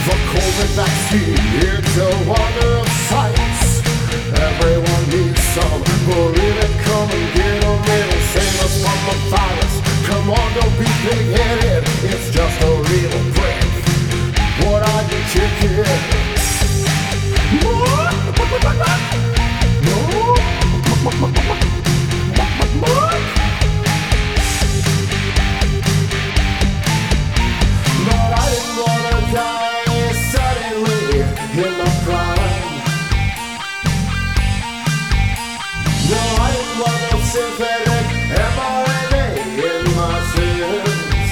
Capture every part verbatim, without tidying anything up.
The COVID vaccine, it's a wonder of science. Everyone needs some, believe it, come and get a little. Save us from the virus, come on, don't be big-headed. It's just a little prick. What are you kicking? What? But I didn't wanna die suddenly in my prime. No, I didn't want no synthetic M R N A in my sins.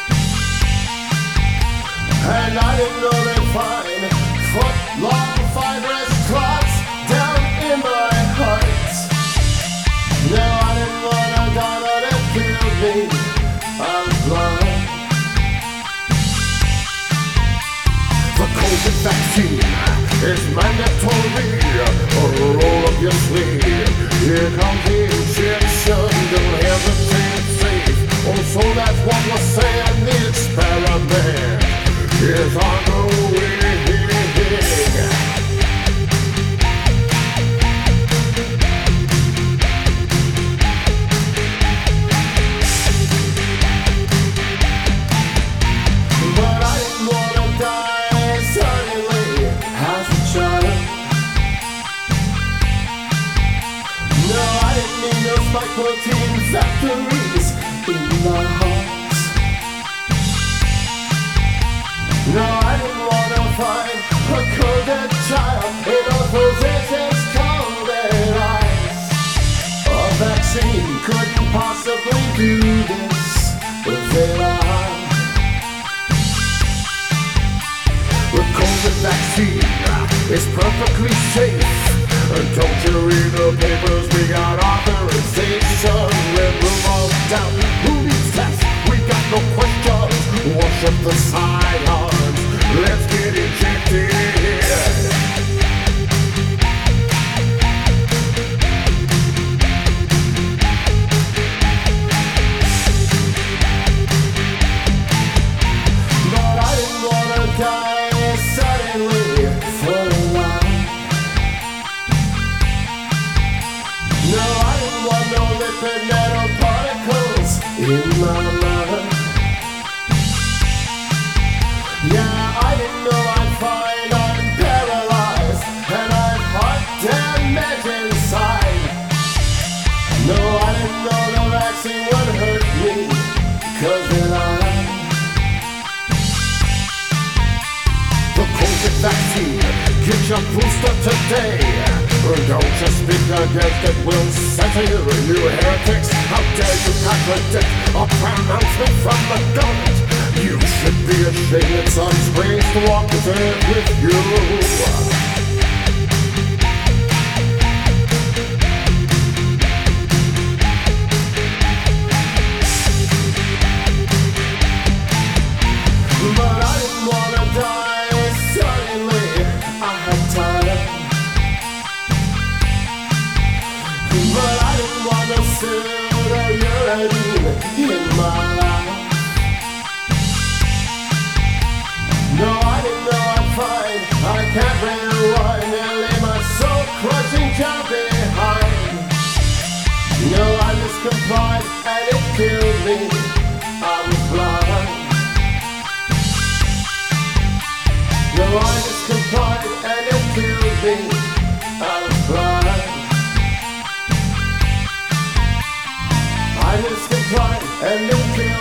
And I didn't know they'd find foot-long fibrous clots down in my heart. No, I didn't wanna die, but it killed me. I was blind. The COVID vaccine is mandatory. Roll up your sleeve. Here comes the injection. Don't hesitate, it's safe. Oh, so that's what we're saying. The experiment is ongoing. But I didn't wanna die suddenly as a child. No, I didn't need no spike protein factories in my heart. No, I didn't wanna find a coded child in a physician's coded eyes. A vaccine couldn't possibly do this within I. The COVID vaccine is perfectly safe. Don't you read the papers? We got authorization. Remove all doubt. Who needs tests? We got no questions. Worship the science. Let's get injected. But I didn't wanna die suddenly for a while. No, I didn't want no lipid nanoparticles in my mind. Yeah, I didn't know I'd find I'm paralyzed and I've heart damage inside. No, I didn't know the vaccine would hurt me, 'cause then I. The COVID vaccine, get your booster today. Don't you speak against it, we'll censor you, you heretics. How dare you contradict a pronouncement from the government? You should be ashamed, it's unspace to walk this earth with you. But I didn't wanna die suddenly, I had time. But I didn't want to sit or urinate in my life. No, I didn't know I'd find I can't rewind and leave my soul-crushing job behind. No, I just complied and it killed me. I was blind. No, I just complied and it killed me. I was blind. I just complied and it killed me.